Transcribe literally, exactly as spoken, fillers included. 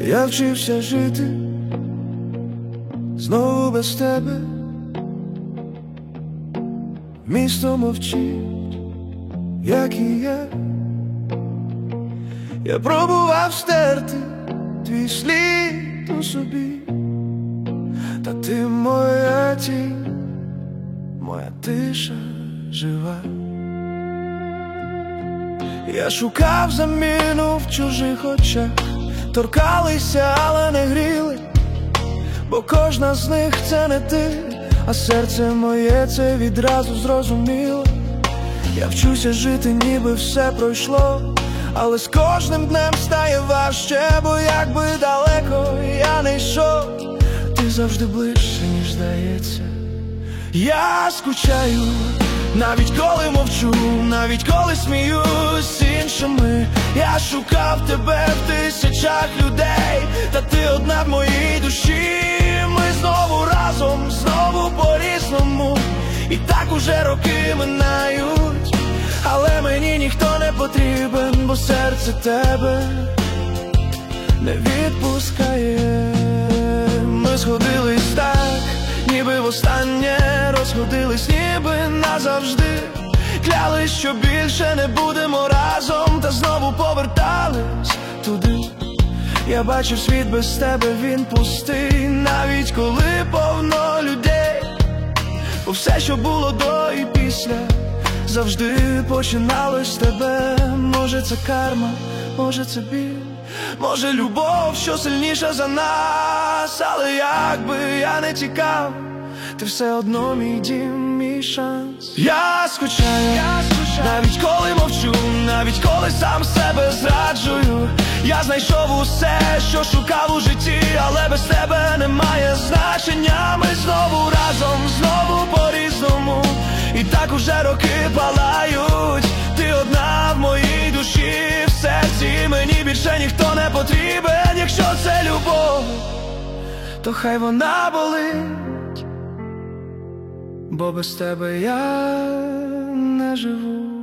Я вчився жити знову без тебе. Місто мовчить, як і я. Я пробував стерти твій слід у собі, та ти моя тінь, моя тиша жива. Я шукав заміну в чужих очах, торкалися, але не гріли, бо кожна з них це не ти, а серце моє це відразу зрозуміло. Я вчуся жити, ніби все пройшло, але з кожним днем стає важче, бо якби далеко я не йшов, ти завжди ближче, ніж здається. Я скучаю, навіть коли мовчу, навіть коли сміюсь з іншими. Я шукав тебе в тисячах людей, та ти одна в моїй душі. Ми знову разом, знову по-різному, і так уже роки минають, але мені ніхто не потрібен, бо серце тебе не відпускає. Ми сходились так, ніби востаннє, розходились ніби назавжди. Клялись, що більше не будемо разом, та знову повертались туди. Я бачив світ без тебе, він пустий, навіть коли повно людей. Бо все, що було до і після, завжди починалось з тебе. Може це карма, може це біль, може любов, що сильніша за нас. Але якби я не тікав, ти все одно мій дім, мій шанс. Я скучаю, я скучаю, навіть коли мовчу, навіть коли сам себе зраджую. Я знайшов усе, що шукав у житті, але без тебе немає значення. Ми знову разом, знову по-різному, і так уже роки палають. Ти одна в моїй душі, в серці мені більше ніхто не потрібен. Якщо це любов, то хай вона болить, бо без тебе я не живу.